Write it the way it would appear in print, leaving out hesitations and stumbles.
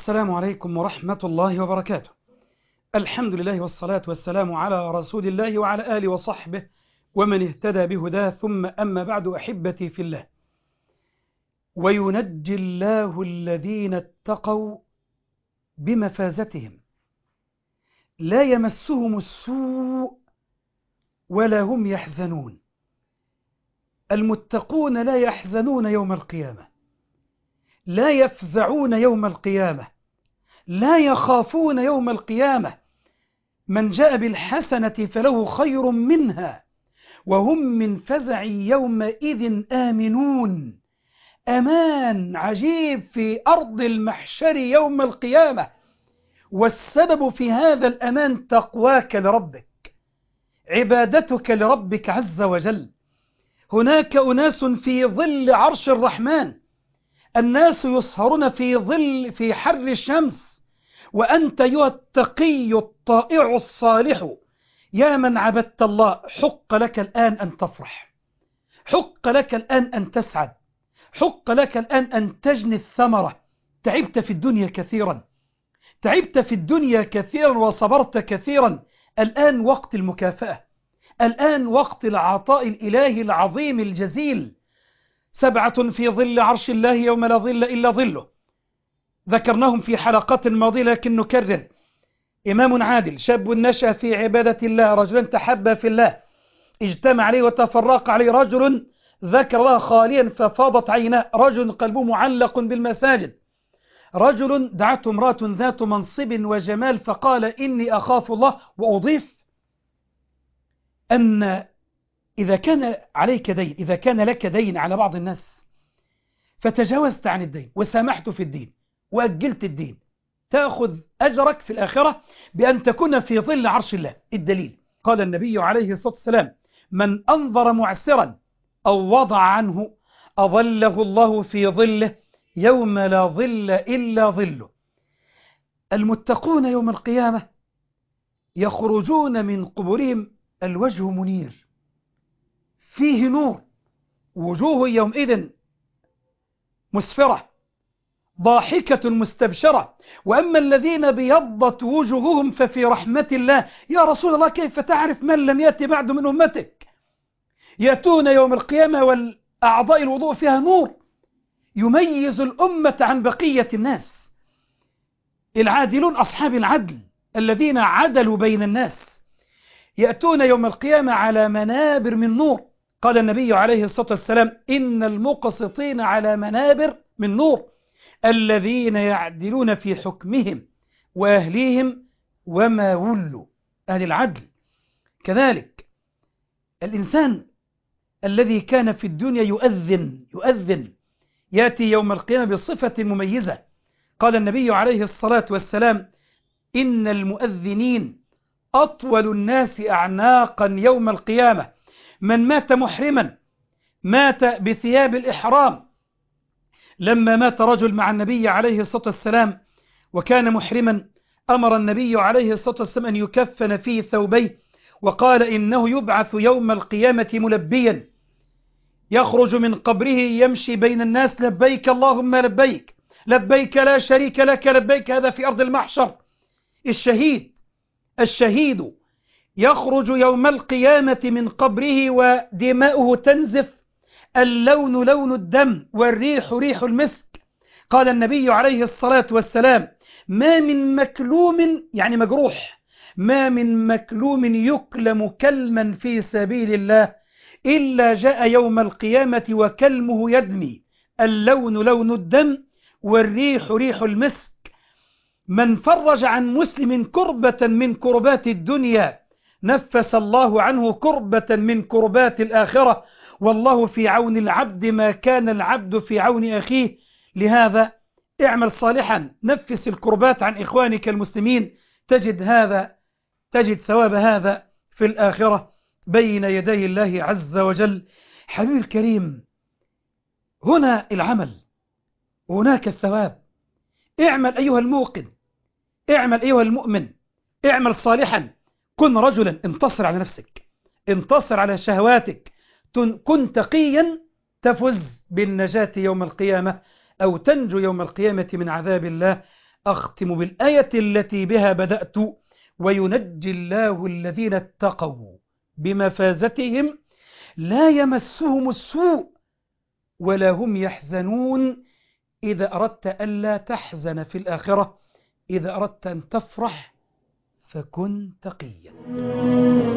السلام عليكم ورحمة الله وبركاته. الحمد لله والصلاة والسلام على رسول الله وعلى آله وصحبه ومن اهتدى بهداه، ثم أما بعد. أحبتي في الله، وينجي الله الذين اتقوا بمفازتهم لا يمسهم السوء ولا هم يحزنون. المتقون لا يحزنون يوم القيامة، لا يفزعون يوم القيامة، لا يخافون يوم القيامة. من جاء بالحسنة فله خير منها وهم من فزع يومئذ آمنون. أمان عجيب في أرض المحشر يوم القيامة، والسبب في هذا الأمان تقواك لربك، عبادتك لربك عز وجل. هناك أناس في ظل عرش الرحمن، الناس يسهرون في حر الشمس، وأنت أيها التقي الطائع الصالح يا من عبدت الله، حق لك الآن أن تفرح، حق لك الآن أن تسعد، حق لك الآن أن تجني الثمرة. تعبت في الدنيا كثيرا، تعبت في الدنيا كثيرا وصبرت كثيرا. الآن وقت المكافأة، الآن وقت العطاء الإلهي العظيم الجزيل. 7 في ظل عرش الله يوم لا ظل إلا ظله، ذكرناهم في حلقات ماضية لكن نكرر. إمام عادل، شاب نشأ في عبادة الله، رجل تحب في الله، اجتمع عليه وتفرق عليه، رجل ذكر الله خاليا ففاضت عيناه، رجل قلبه معلق بالمساجد، رجل دعته امرأة ذات منصب وجمال فقال إني أخاف الله. وأضيف أن إذا كان عليك دين، إذا كان لك دين على بعض الناس فتجاوزت عن الدين وسامحت في الدين وأجلت الدين، تأخذ أجرك في الآخرة بأن تكون في ظل عرش الله. الدليل قال النبي عليه الصلاة والسلام: من أنظر معسرا أو وضع عنه أظله الله في ظله يوم لا ظل إلا ظله. المتقون يوم القيامة يخرجون من قبورهم الوجه منير، فيه نور، وجوه يومئذ مسفرة ضاحكة مستبشرة. وأما الذين بيضت وجوههم ففي رحمة الله. يا رسول الله، كيف تعرف من لم يأتي بعد من أمتك؟ يأتون يوم القيامة والأعضاء الوضوء فيها نور يميز الأمة عن بقية الناس. العادلون أصحاب العدل الذين عدلوا بين الناس يأتون يوم القيامة على منابر من نور. قال النبي عليه الصلاة والسلام: إن المقسطين على منابر من نور الذين يعدلون في حكمهم وأهليهم وما ولوا. أهل العدل. كذلك الإنسان الذي كان في الدنيا يؤذن يأتي يوم القيامة بصفة مميزة. قال النبي عليه الصلاة والسلام: إن المؤذنين أطول الناس أعناقا يوم القيامة. من مات محرما، مات بثياب الإحرام. لما مات رجل مع النبي عليه الصلاة والسلام وكان محرما، أمر النبي عليه الصلاة والسلام أن يكفن في ثوبيه، وقال إنه يبعث يوم القيامة ملبيا، يخرج من قبره يمشي بين الناس: لبيك اللهم لبيك، لبيك لا شريك لك لبيك. هذا في أرض المحشر. الشهيد يخرج يوم القيامة من قبره ودماؤه تنزف، اللون لون الدم والريح ريح المسك. قال النبي عليه الصلاة والسلام: ما من مكلوم، يعني مجروح، ما من مكلوم يكلم كلما في سبيل الله إلا جاء يوم القيامة وكلمه يدمي، اللون لون الدم والريح ريح المسك. من فرج عن مسلم كربة من كربات الدنيا نفس الله عنه كربة من كربات الآخرة، والله في عون العبد ما كان العبد في عون أخيه. لهذا اعمل صالحا، نفس الكربات عن إخوانك المسلمين، تجد ثواب هذا في الآخرة بين يدي الله عز وجل. حبيبي الكريم، هنا العمل وهناك الثواب. اعمل أيها الموقن، اعمل أيها المؤمن، اعمل صالحا، كن رجلا، انتصر على نفسك، انتصر على شهواتك، كن تقيا تفز بالنجاة يوم القيامة، أو تنجو يوم القيامة من عذاب الله. أختم بالآية التي بها بدأت: وينجي الله الذين اتقوا بمفازتهم لا يمسهم السوء ولا هم يحزنون. إذا أردت ألا تحزن في الآخرة، إذا أردت أن تفرح، فكن تقيا.